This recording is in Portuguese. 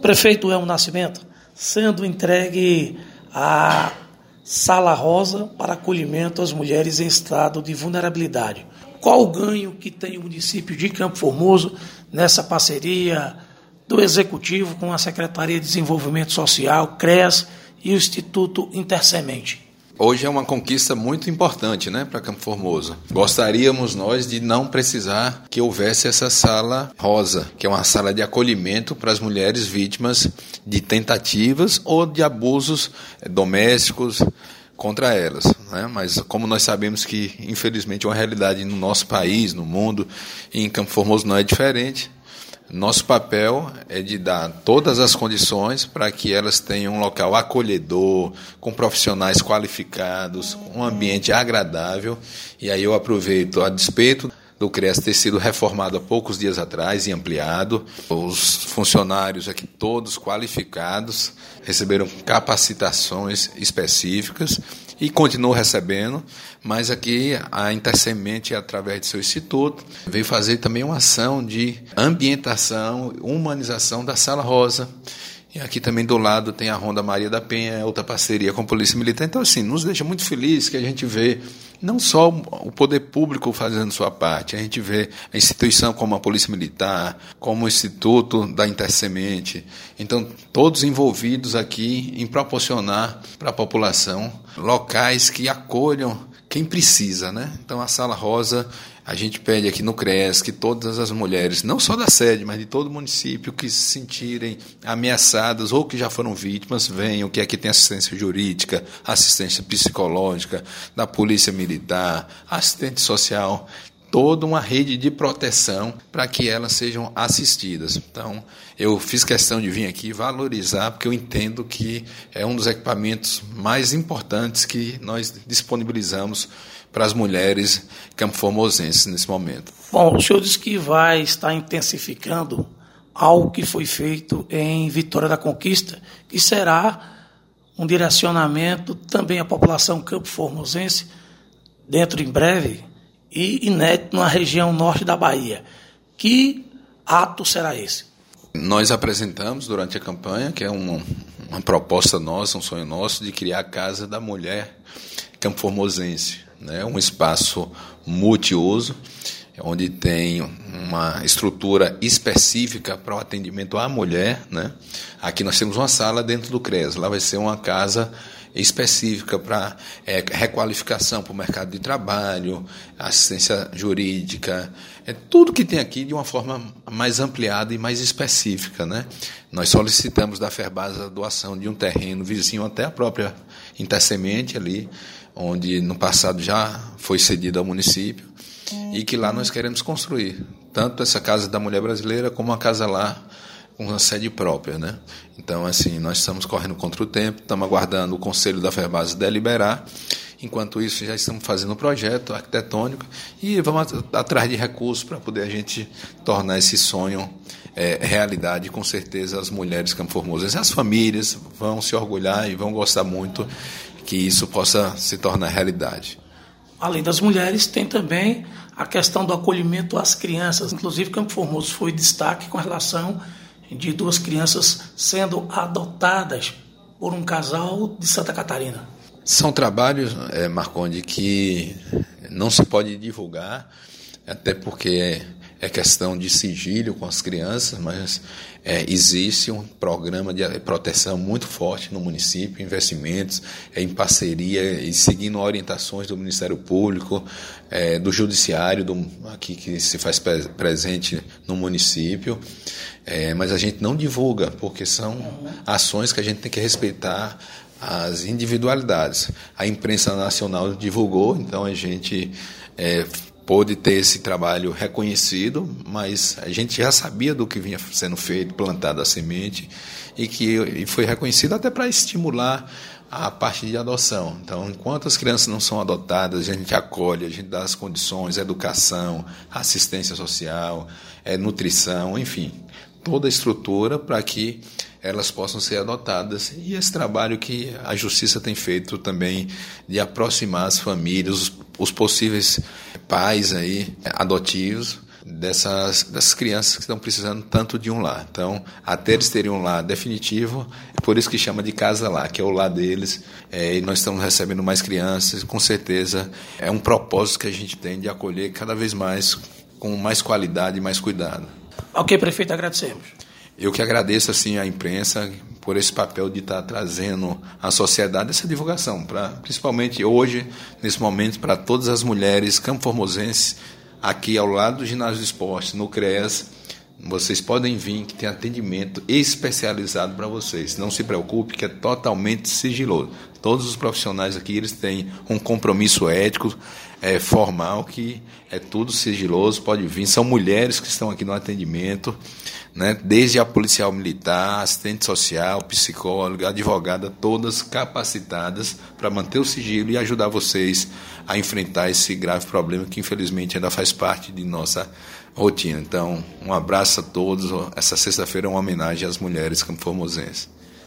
Prefeito Elmo Nascimento, sendo entregue a Sala Rosa para acolhimento às mulheres em estado de vulnerabilidade. Qual o ganho que tem o município de Campo Formoso nessa parceria do Executivo com a Secretaria de Desenvolvimento Social, CREAS e o Instituto Intersemente? Hoje é uma conquista muito importante, para Campo Formoso. Gostaríamos nós de não precisar que houvesse essa sala rosa, que é uma sala de acolhimento para as mulheres vítimas de tentativas ou de abusos domésticos contra elas, Mas como nós sabemos que, infelizmente, é uma realidade no nosso país, no mundo, e em Campo Formoso não é diferente, nosso papel é de dar todas as condições para que elas tenham um local acolhedor, com profissionais qualificados, um ambiente agradável. E aí eu aproveito, a despeito do CREAS ter sido reformado há poucos dias atrás e ampliado, os funcionários aqui todos qualificados, receberam capacitações específicas e continuam recebendo, mas aqui a Intersemente, através de seu instituto, veio fazer também uma ação de ambientação, humanização da Sala Rosa. E aqui também do lado tem a Ronda Maria da Penha, outra parceria com a Polícia Militar. Então, assim, nos deixa muito feliz que a gente vê não só o poder público fazendo sua parte, a gente vê a instituição como a Polícia Militar, como o Instituto da Intersemente. Então, todos envolvidos aqui em proporcionar para a população locais que acolham quem precisa, Então, a Sala Rosa, a gente pede aqui no CREAS que todas as mulheres, não só da sede, mas de todo o município, que se sentirem ameaçadas ou que já foram vítimas, venham, que aqui tem assistência jurídica, assistência psicológica, da Polícia Militar, assistente social, toda uma rede de proteção para que elas sejam assistidas. Então, eu fiz questão de vir aqui valorizar, porque eu entendo que é um dos equipamentos mais importantes que nós disponibilizamos para as mulheres campoformosenses nesse momento. Bom, o senhor disse que vai estar intensificando algo que foi feito em Vitória da Conquista, que será um direcionamento também à população campoformosense, dentro em breve, e inédito na região norte da Bahia. Que ato será esse? Nós apresentamos durante a campanha, que é uma proposta nossa, um sonho nosso, de criar a Casa da Mulher Campoformosense, um espaço multiuso, onde tem uma estrutura específica para o atendimento à mulher. Aqui nós temos uma sala dentro do CREAS, lá vai ser uma casa específica para requalificação para o mercado de trabalho, assistência jurídica, tudo que tem aqui de uma forma mais ampliada e mais específica. Nós solicitamos da Ferbasa a doação de um terreno vizinho até a própria Intersemente ali, onde no passado já foi cedido ao município, e que lá nós queremos construir tanto essa Casa da Mulher Brasileira como uma casa lá com uma sede própria. Então, assim, nós estamos correndo contra o tempo, estamos aguardando o Conselho da Ferbasa deliberar. Enquanto isso, já estamos fazendo um projeto arquitetônico e vamos atrás de recursos para poder a gente tornar esse sonho realidade. Com certeza as mulheres campoformosas, as famílias vão se orgulhar e vão gostar muito que isso possa se tornar realidade. Além das mulheres, tem também a questão do acolhimento às crianças. Inclusive, Campo Formoso foi destaque com relação de 2 crianças sendo adotadas por um casal de Santa Catarina. São trabalhos, Marconde, que não se pode divulgar, até porque é questão de sigilo com as crianças, mas existe um programa de proteção muito forte no município, investimentos em parceria e seguindo orientações do Ministério Público, do Judiciário, aqui que se faz presente no município, mas a gente não divulga, porque são ações que a gente tem que respeitar as individualidades. A imprensa nacional divulgou, então a gente pôde ter esse trabalho reconhecido, mas a gente já sabia do que vinha sendo feito, plantado a semente, e foi reconhecido até para estimular a parte de adoção. Então, enquanto as crianças não são adotadas, a gente acolhe, a gente dá as condições, educação, assistência social, nutrição, enfim, toda a estrutura para que elas possam ser adotadas. E esse trabalho que a Justiça tem feito também de aproximar as famílias, os possíveis pais aí, adotivos, dessas crianças que estão precisando tanto de um lar. Então, até eles terem um lar definitivo, é por isso que chama de Casa Lar, que é o lar deles, e nós estamos recebendo mais crianças, com certeza é um propósito que a gente tem de acolher cada vez mais, com mais qualidade e mais cuidado. Ok, prefeito, agradecemos. Eu que agradeço assim, à imprensa por esse papel de estar trazendo à sociedade essa divulgação, principalmente hoje, nesse momento, para todas as mulheres campoformosenses, aqui ao lado do Ginásio do Esporte, no CREAS. Vocês podem vir, que tem atendimento especializado para vocês. Não se preocupe, que é totalmente sigiloso. Todos os profissionais aqui, eles têm um compromisso ético, formal, que é tudo sigiloso, pode vir. São mulheres que estão aqui no atendimento, né? Desde a policial militar, assistente social, psicóloga, advogada, todas capacitadas para manter o sigilo e ajudar vocês a enfrentar esse grave problema que, infelizmente, ainda faz parte de nossa rotina. Então, um abraço a todos. Essa sexta-feira é uma homenagem às mulheres campoformosenses.